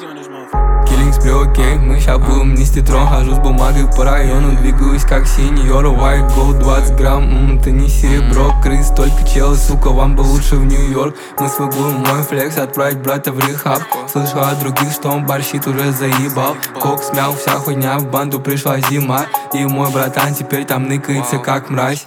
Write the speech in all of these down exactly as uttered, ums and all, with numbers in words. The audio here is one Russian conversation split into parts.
Киллинг сплю, окей, мы ща будем нести трон. Хожу с бумагой по району, двигаюсь как сеньор. White gold, двадцать грамм, м-м, ты не серебро. Крыс, только чел, сука, вам бы лучше в Нью-Йорк. Мы свой будем, мой флекс, отправить брата в рехаб. Слышал от других, что он борщит, уже заебал. Кок смял, вся хуйня, в банду пришла зима. И мой братан теперь там ныкается как мразь.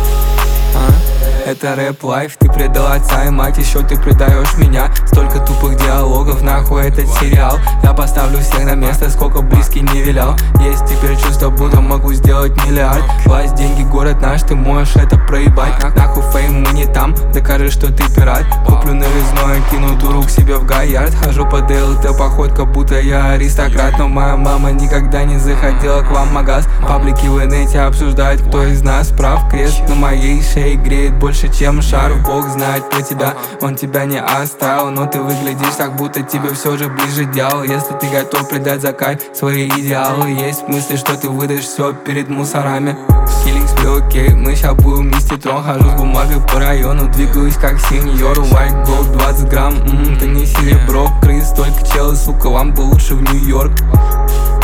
Это рэп-лайф, ты предал отца и мать, еще ты предаешь меня. Столько тупых диалогов, нахуй этот сериал. Я поставлю всех на место, сколько близкий не вилял. Есть теперь чувство, будто могу сделать миллиард. Власть, деньги, город наш, ты можешь это проебать. Нахуй фейм, мы не там, докажи, что ты пират. Куплю новизной, кину дуру к себе в Гаярд. Хожу по ДЛТ, походка, будто я аристократ. Но моя мама никогда не заходила к вам в магаз. Паблики в инете обсуждают, кто из нас прав. Крест на моей шее греет больше, чем шар. Бог знает про тебя, он тебя не оставил. Но ты выглядишь так, будто тебе все же ближе дьявол. Если ты готов предать за кайф свои идеалы, есть мысли, что ты выдашь все перед мусорами. Киллинг сплю, окей, мы ща будем нести трон. Хожу с бумагой по району, двигаюсь как сеньор. White gold, двадцать грамм, м-м, ты не серебро. Крыс, только чел, сука, вам бы лучше в Нью-Йорк.